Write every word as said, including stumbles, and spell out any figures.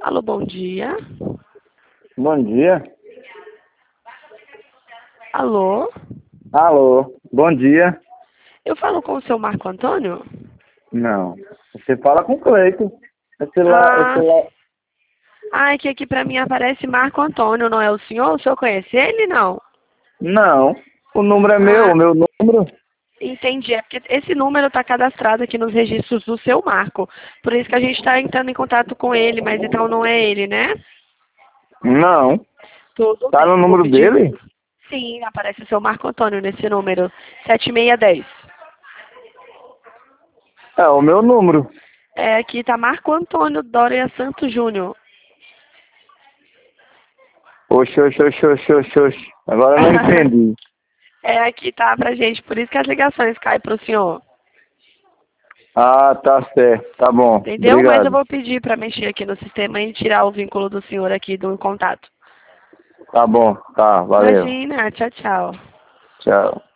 Alô, bom dia. Bom dia. Alô? Alô, bom dia. Eu falo com o seu Marco Antônio? Não, você fala com o Cleito. Esse lá, esse Ah, lá... ai, que aqui pra mim aparece Marco Antônio, não é o senhor? O senhor conhece ele, não? Não, o número é meu, Ah, o meu número. entendi. É porque esse número está cadastrado aqui nos registros do seu Marco. Por isso que a gente está entrando em contato com ele, mas então não é ele, né? Não, Tudo tá no bem, eu vou número pedir. dele? Sim, aparece o seu Marco Antônio nesse número, sete seis um zero. É o meu número. É, aqui tá Marco Antônio Doria Santos Júnior. Oxe, oxe, oxe, oxe, oxe, oxe. Agora eu não entendi. É, aqui tá pra gente, por isso que as ligações caem pro senhor. Ah, tá certo, tá bom. Entendeu? Mas eu Obrigado. vou pedir pra mexer aqui no sistema e tirar o vínculo do senhor aqui do contato. Tá bom, tá, valeu. Imagina, tchau, tchau. Tchau.